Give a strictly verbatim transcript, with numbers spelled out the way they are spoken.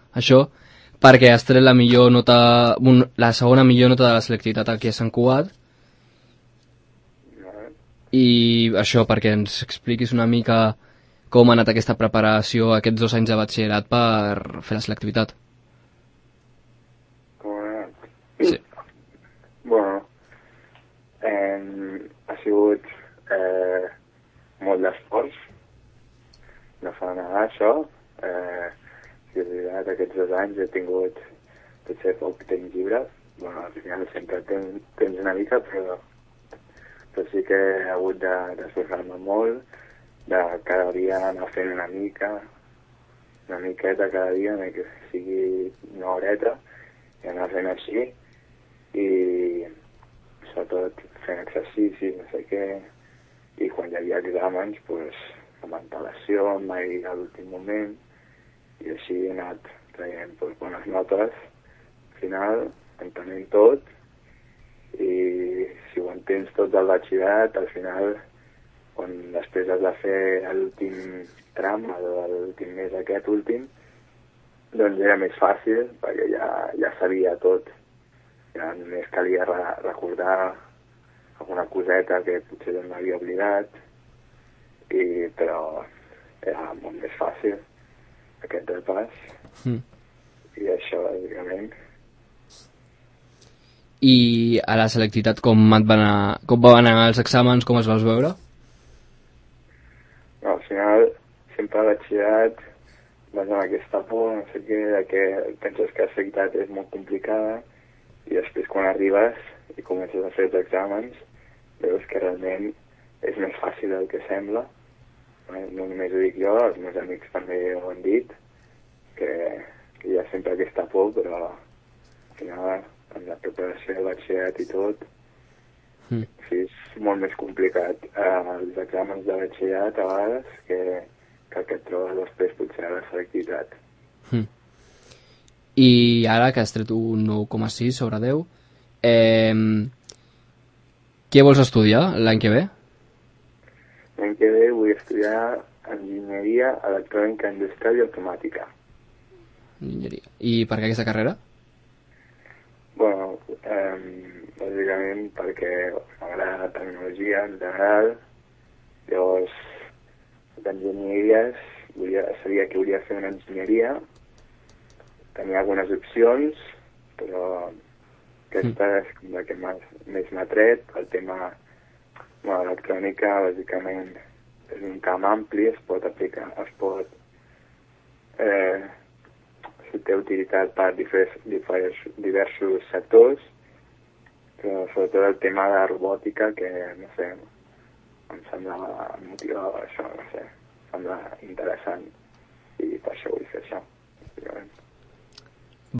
això, perquè has tret la millor nota, un, la segona millor nota de la selectivitat aquí a Sant Cugat, i això, perquè ens expliquis una mica com ha anat aquesta preparació aquests dos anys de batxillerat per fer la selectivitat. Com ha anat? Sí. Bueno, eh, ha sigut eh, molt d'esforç, no fa negar això. Eh, si és veritat, aquests dos anys he tingut potser poc temps lliure. Bueno, al final sempre tens, tens una mica, però, però sí que he hagut d'esforçar-me molt, de cada dia anar fent una mica, una miqueta cada dia, que sigui una horeta, i anar fent així, i sobretot fent exercicis, no sé què, i quan hi havia exàmens, pues, amb antelació, mai a l'últim moment, i així he anat traient pues, bones notes, al final, entenent tot, i si ho entens tot del batxillerat, al final, quan després has de fer l'últim tram, l'últim mes aquest últim, doncs era més fàcil, perquè ja, ja sabia tot. Ja només calia re recordar alguna coseta que potser no m'havia oblidat, i, però era molt més fàcil aquest repàs. Mm. I això, bàsicament. I a la selectivitat com et van anar, com van anar els exàmens, com els vas veure? No, al final, sempre a batxillerat vas amb aquesta por, no sé què, de que penses que la selectivitat és molt complicada, i després quan arribes i comences a fer els exàmens, veus que realment és més fàcil del que sembla. No només ho dic jo, els meus amics també ho han dit, que, que hi ha sempre aquesta por, però al final, amb la preparació de batxillerat i tot, mm. sí, és molt més complicat eh, els exàmens de batxillerat a vegades que, que el que et trobes després potser a la selectivitat. Mm. I ara que has tret un nou coma sis sobre deu, eh, què vols estudiar l'any que ve? L'any que ve vull estudiar enginyeria electrònica industrial i automàtica. Enginyeria. I per què aquesta carrera? Bueno, eh, bàsicament perquè m'agrada la tecnologia en general, llavors d'enginyeries sabia que hauria de fer una enginyeria, tenia algunes opcions, però aquesta és la que més m'ha tret. El tema de l'electrònica bàsicament és un camp ampli, es pot aplicar, es pot eh, si té utilitat per divers, divers, diversos sectors, però sobretot el tema de robòtica, que no sé, em sembla motivador això, no sé, em sembla interessant, i per això vull fer això, bàsicament.